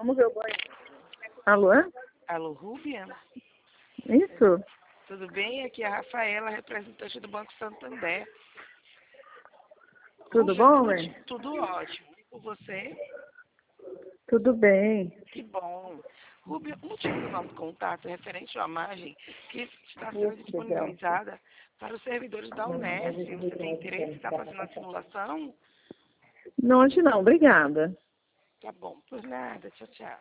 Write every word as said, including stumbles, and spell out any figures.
Vamos ver o banho. Alô? Alô, Rúbia? Isso? Tudo bem? Aqui é a Rafaela, representante do Banco Santander. Tudo Rúbia, bom, tudo, Lê? tudo ótimo. E por você? Tudo bem. Que bom. Rúbia, o motivo do nosso contato é referente à imagem que está sendo disponibilizada para os servidores da Unesp. Você tem interesse em estar fazendo a simulação? Não, hoje não, obrigada. Tá bom, por nada. Tchau, tchau.